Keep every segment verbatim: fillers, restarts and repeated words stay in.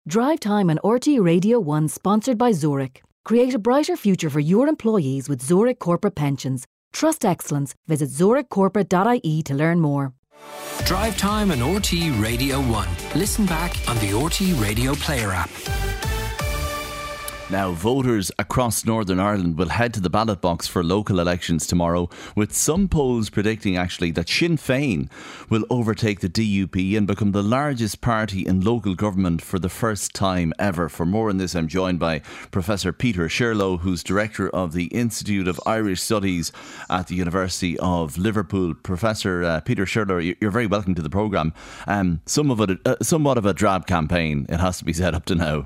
Drive Time on R T Radio one, sponsored by Zurich. Create a brighter future for your employees with Zurich Corporate Pensions. Trust excellence. Visit zurich corporate dot I E to learn more. Drive Time on R T Radio one. Listen back on the R T Radio Player app. Now, voters across Northern Ireland will head to the ballot box for local elections tomorrow, with some polls predicting actually that Sinn Féin will overtake the D U P and become the largest party in local government for the first time ever. For more on this, I'm joined by Professor Peter Shirlow, who's Director of the Institute of Irish Studies at the University of Liverpool. Professor uh, Peter Shirlow, you're very welcome to the programme. Um, some of it, uh, somewhat of a drab campaign, it has to be said, up to now.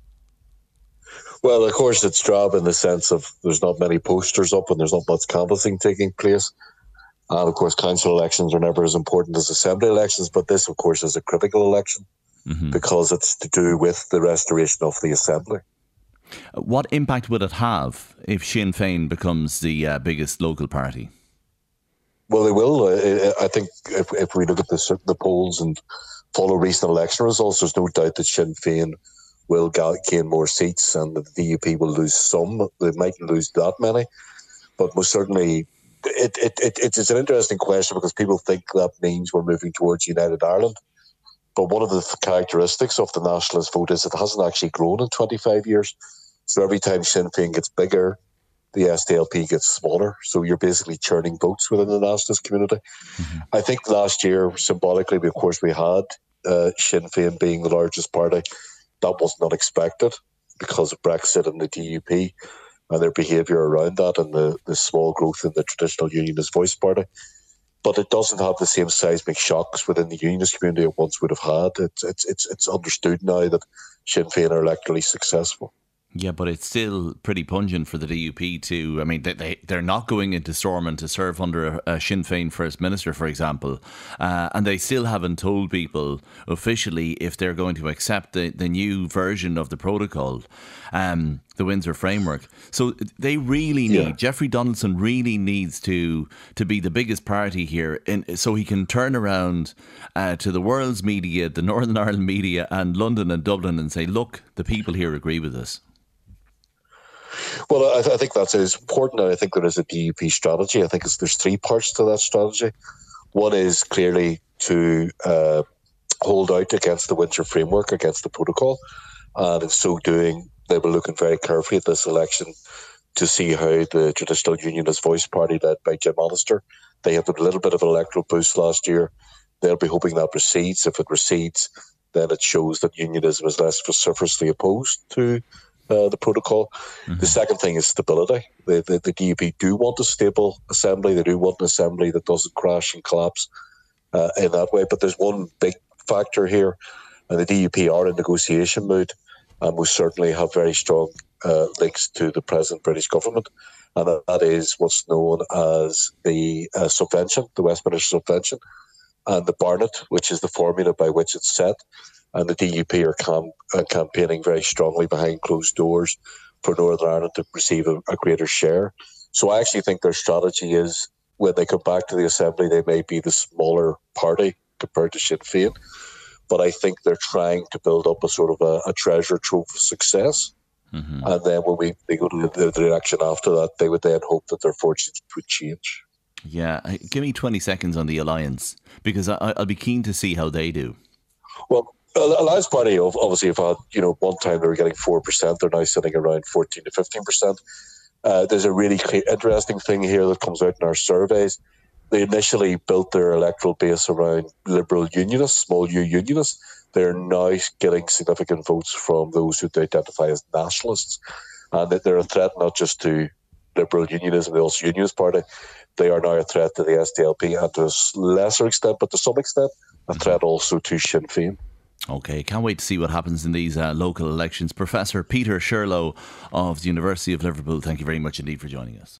Well, of course, it's drab in the sense of there's not many posters up and there's not much canvassing taking place. And, of course, council elections are never as important as assembly elections, but this, of course, is a critical election mm-hmm. because it's to do with the restoration of the assembly. What impact would it have if Sinn Féin becomes the uh, biggest local party? Well, they will. I think if, if we look at the, the polls and follow recent election results, there's no doubt that Sinn Féin will gain more seats and the D U P will lose some. They mightn't lose that many, but most certainly it, it, it, it's an interesting question because people think that means we're moving towards United Ireland. But one of the characteristics of the nationalist vote is it hasn't actually grown in twenty-five years. So every time Sinn Féin gets bigger, the S D L P gets smaller. So you're basically churning votes within the nationalist community. Mm-hmm. I think last year, symbolically, of course, we had uh, Sinn Féin being the largest party. That was not expected because of Brexit and the D U P and their behaviour around that and the, the small growth in the traditional Unionist Voice Party. But it doesn't have the same seismic shocks within the Unionist community it once would have had. It's it's it's, it's understood now that Sinn Féin are electorally successful. Yeah, but it's still pretty pungent for the D U P to, I mean, they, they, they're not going into Stormont to serve under a, a Sinn Féin First Minister, for example. Uh, and they still haven't told people officially if they're going to accept the, the new version of the protocol, um, the Windsor Framework. So they really need, yeah. Jeffrey Donaldson really needs to to be the biggest party here in, so he can turn around uh, to the world's media, the Northern Ireland media and London and Dublin and say, look, the people here agree with us. Well, I, th- I think that's is important, and I think there is a D U P strategy. I think it's, there's three parts to that strategy. One is clearly to uh, hold out against the Windsor Framework, against the protocol, and in so doing, they were looking very carefully at this election to see how the traditional Unionist Voice Party, led by Jim Allister, they had a little bit of an electoral boost last year. They'll be hoping that recedes. If it recedes, then it shows that unionism is less vociferously opposed to Uh, the protocol. Mm-hmm. The second thing is stability. The, the, the D U P do want a stable assembly. They do want an assembly that doesn't crash and collapse uh, in that way. But there's one big factor here, and the D U P are in negotiation mood and will certainly have very strong uh, links to the present British government, and that, that is what's known as the uh, subvention, the Westminster subvention, and the Barnett, which is the formula by which it's set. And the D U P are cam- uh, campaigning very strongly behind closed doors for Northern Ireland to receive a, a greater share. So I actually think their strategy is when they come back to the Assembly, they may be the smaller party compared to Sinn Féin. But I think they're trying to build up a sort of a, a treasure trove of success. Mm-hmm. And then when we they go to the, the election after that, they would then hope that their fortunes would change. Yeah, give me twenty seconds on the Alliance, because I, I'll be keen to see how they do. Well, Alliance Party obviously have had, you know, one time they were getting four percent. They're now sitting around fourteen to fifteen percent. Uh, there's a really interesting thing here that comes out in our surveys. They initially built their electoral base around liberal unionists, small U unionists. They're now getting significant votes from those who they identify as nationalists. And that they're a threat not just to liberal unionism, the also Unionist Party. They are now a threat to the S D L P and to a lesser extent, but to some extent, a threat also to Sinn Féin. OK, can't wait to see what happens in these uh, local elections. Professor Peter Shirlow of the University of Liverpool, thank you very much indeed for joining us.